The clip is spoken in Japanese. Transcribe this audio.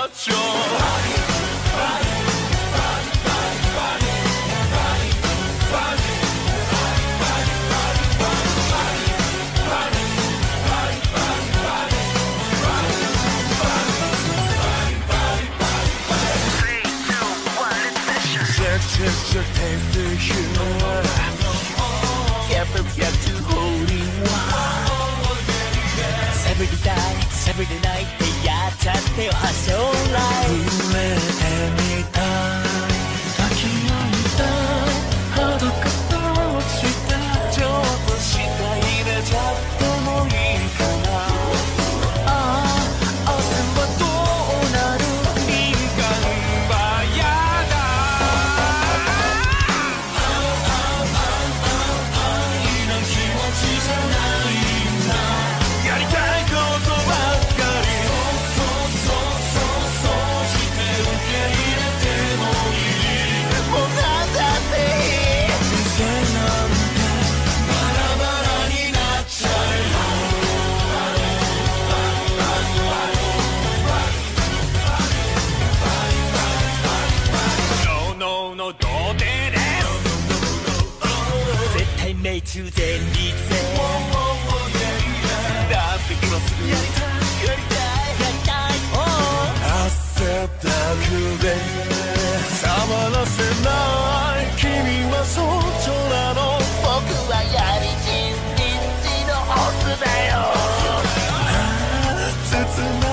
ちょEvery night ってやっちゃってよ発症ライフ触れてみたい抱き合いたい裸としたちょっとした入れちゃってもいいかなああ明日はどうなる敏感はやだ愛の気持ちじゃないんだやりたいこと命中全力でだって今すぐやりたいやりたいやりたい汗だくで触らせない君はそっちなの僕はやりちんちんちのオスだよ